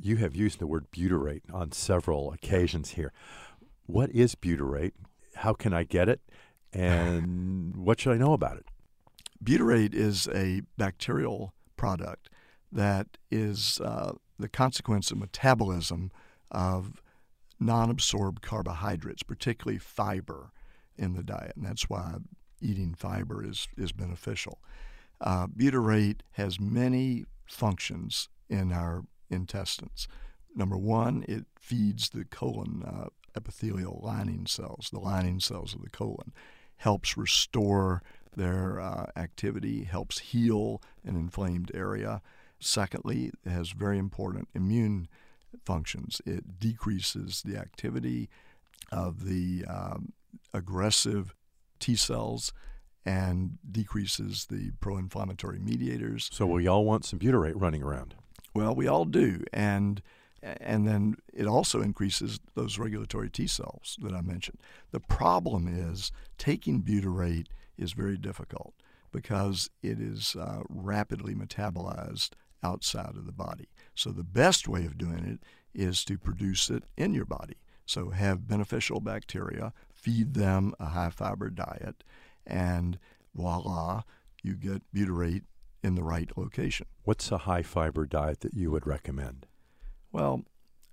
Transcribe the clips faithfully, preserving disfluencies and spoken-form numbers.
You have used the word butyrate on several occasions here. What is butyrate? How can I get it? And what should I know about it? Butyrate is a bacterial product that is uh, the consequence of metabolism of non-absorbed carbohydrates, particularly fiber in the diet, and that's why eating fiber is, is beneficial. Uh, butyrate has many functions in our intestines. Number one, it feeds the colon uh, epithelial lining cells, the lining cells of the colon, helps restore their uh, activity, helps heal an inflamed area. Secondly, it has very important immune functions. It decreases the activity of the um, aggressive T cells and decreases the pro-inflammatory mediators. So we all want some butyrate running around. Well, we all do, and and then it also increases those regulatory T cells that I mentioned. The problem is taking butyrate is very difficult because it is uh, rapidly metabolized outside of the body. So the best way of doing it is to produce it in your body. So have beneficial bacteria, feed them a high-fiber diet, and voila, you get butyrate in the right location. What's a high-fiber diet that you would recommend? Well,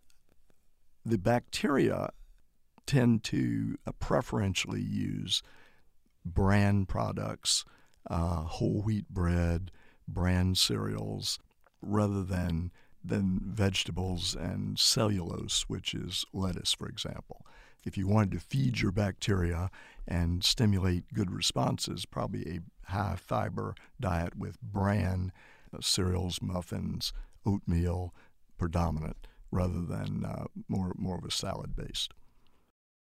the bacteria tend to uh, preferentially use bran products, uh, whole wheat bread, bran cereals, rather than than vegetables and cellulose, which is lettuce, for example. If you wanted to feed your bacteria and stimulate good responses, probably a high-fiber diet with bran, uh, cereals, muffins, oatmeal, predominant, rather than uh, more more of a salad-based.